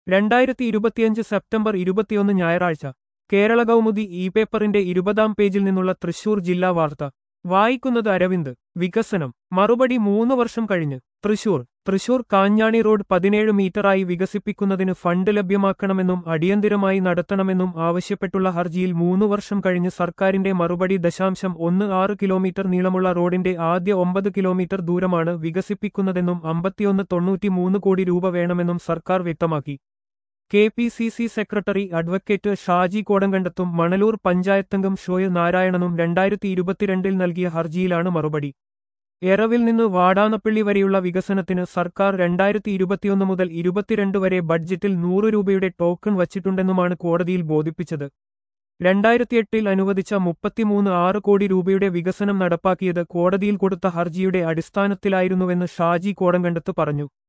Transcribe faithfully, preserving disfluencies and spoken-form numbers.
രണ്ടായിരത്തി ഇരുപത്തിയഞ്ച് സെപ്റ്റംബർ ഇരുപത്തിയൊന്ന് ഞായറാഴ്ച കേരള കൗമുദി ഇ പേപ്പറിന്റെ ഇരുപതാം പേജിൽ നിന്നുള്ള തൃശൂർ ജില്ലാ വാർത്ത വായിക്കുന്നത് അരവിന്ദ്. വികസനം മറുപടി മൂന്ന് വർഷം കഴിഞ്ഞ് തൃശൂർ തൃശൂർ കാഞ്ഞാണി റോഡ് പതിനേഴ് മീറ്ററായി വികസിപ്പിക്കുന്നതിന് ഫണ്ട് ലഭ്യമാക്കണമെന്നും അടിയന്തിരമായി നടത്തണമെന്നും ആവശ്യപ്പെട്ടുള്ള ഹർജിയിൽ മൂന്നു വർഷം കഴിഞ്ഞ് സർക്കാരിന്റെ മറുപടി ദശാംശം ഒന്ന് ആറ് കിലോമീറ്റർ നീളമുള്ള റോഡിന്റെ ആദ്യ ഒമ്പത് കിലോമീറ്റർ ദൂരമാണ് വികസിപ്പിക്കുന്നതെന്നും അമ്പത്തിയൊന്ന് തൊണ്ണൂറ്റിമൂന്ന് കോടി രൂപ വേണമെന്നും സർക്കാർ വ്യക്തമാക്കി. K P C C secretary advocate Shaji കോടങ്കണ്ടത്തും മണലൂർ പഞ്ചായത്തംഗം ഷോയ് നാരായണനും രണ്ടായിരത്തി ഇരുപത്തിരണ്ടിൽ നൽകിയ ഹർജിയിലാണ് മറുപടി. എറവിൽ നിന്ന് വാടാനപ്പള്ളി വരെയുള്ള വികസനത്തിന് സർക്കാർ രണ്ടായിരത്തി ഇരുപത്തിയൊന്ന് മുതൽ ഇരുപത്തിരണ്ട് വരെ ബഡ്ജറ്റിൽ നൂറ് രൂപയുടെ ടോക്കൺ വച്ചിട്ടുണ്ടെന്നുമാണ് കോടതിയിൽ ബോധിപ്പിച്ചത്. രണ്ടായിരത്തിയെട്ടിൽ അനുവദിച്ച മുപ്പത്തിമൂന്ന് ആറ് കോടി രൂപയുടെ വികസനം നടപ്പാക്കിയത് കോടതിയിൽ കൊടുത്ത ഹർജിയുടെ അടിസ്ഥാനത്തിലായിരുന്നുവെന്ന് ഷാജി കോടങ്കണ്ടത്ത് പറഞ്ഞു.